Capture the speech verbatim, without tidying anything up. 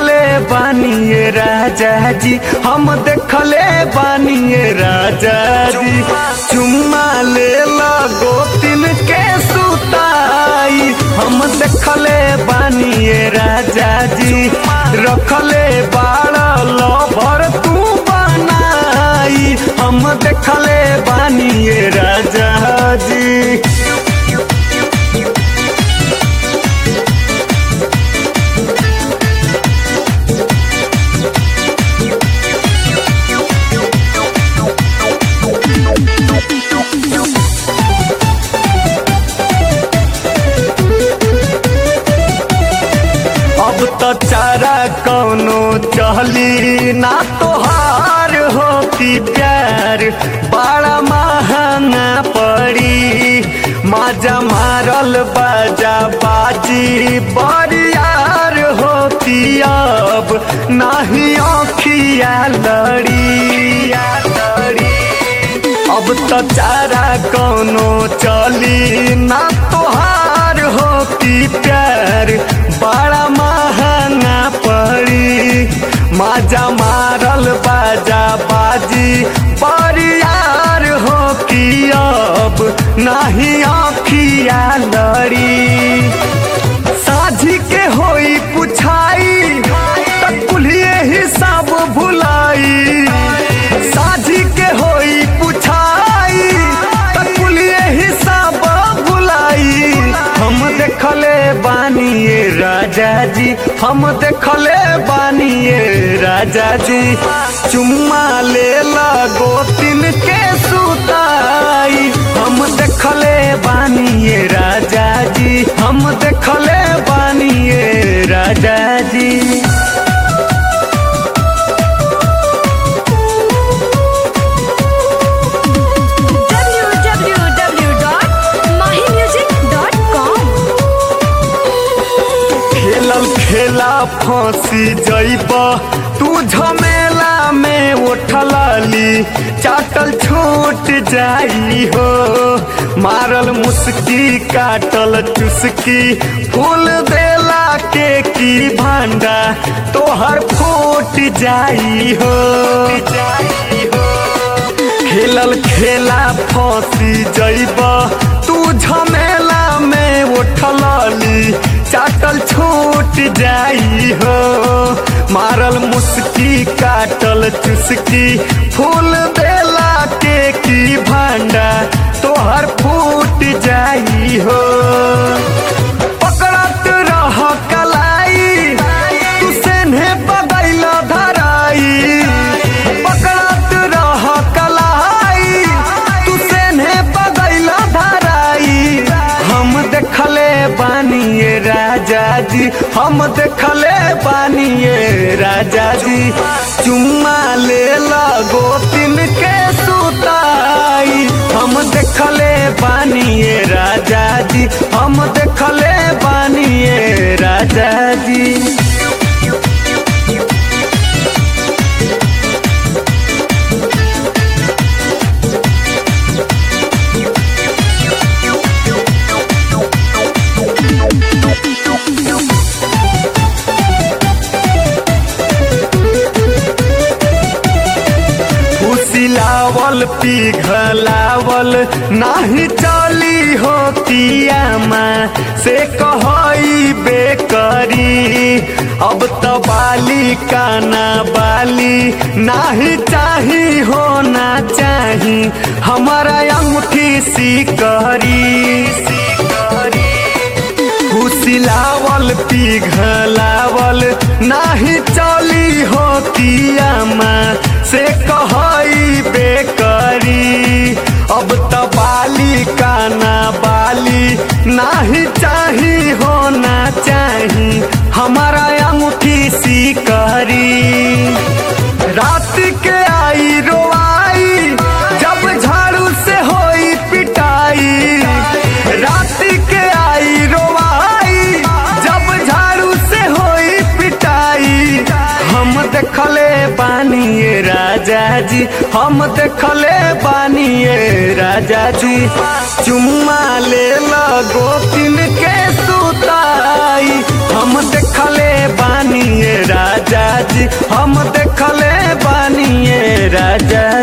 देखले बानिए राजा जी, हम देखले बानिए राजा जी। चुम्मा ले लगो तीन के सुताई, हम देखले बानिए राजा जी। रखले बाड़ा लभर तू बनाई, हम देखले बानिए राजा जी। अब तो चारा कौनो चहली ना तोहार होती प्यार, बड़ा महंगा पड़ी। माजा मारल बाजा बाजी बरियार होती, अब नहीं आँखिया लड़ी। अब तो चारा कौनो चली ना तोहार होती प्यार, बड़ा महंगा पड़ी। माजा मारल बाजा बाजी बरियार हो कि अब नहीं आँखिया लड़ी। साझी के होई पुछाई तक कुलिए हिसाब भुलाई, साझी के होई पुछाई तक कुलिए हिसाब भुलाई। हम देखले बानिए राजा जी, हम देखले बानिए राजा जी। चुम्मा ले लगो तीन के सुताई, हम देखले बानिए राजा जी, हम देखले बानिए राजा जी। खेला फांसी जइब तू झमेला में उठलाली, चाटल छूट जाई हो। मारल मुस्की काटल चुस्की, फूल देला के की भांडा तोहर फूट जाई हो। खेलल खेला फांसी जइब तू झमेला में उठलाली, चाटल छूट जाई हो। मारल मुस्की काटल चुस्की, फूल देला के की भांडा तोहर फूट जाई हो। पकड़त रह कलाई तू सेन्हे बगैल धराई, पकड़त रह कलाई तू सेन्हे बगैल धराई। हम देखले बानिए राजा जी, हम देखले बानिए राजा जी। चुम्मा ले लगो तीन के सुताई, हम देखले बानिए राजा जी, हम देखले बानिए राजा जी। फुसिलावल पिघलावल नाही चली होतिया माँ से कहई बेकरी। अब तो बाली काना बाली नाही चाही होना चाही, हमारा अंगूठी सिकरी। फुसिलावल पिघलावल नाही चली होतिया माँ से कहई बेकरी। अब तो बाली काना बाली नाही चाही होना चाही, हमारा अंगूठी सिकरी। रात के आई रोआई जब झाड़ू से होई पिटाई, रात के आई रोआई जब झाड़ू से होई पिटाई। हम देखले बानिए राजा जी, हम देखले बानिए राजा जी। चुम्मा ले लगो तीन के सुताई, हम देखले बानिए राजा हम देखले बानिए राजा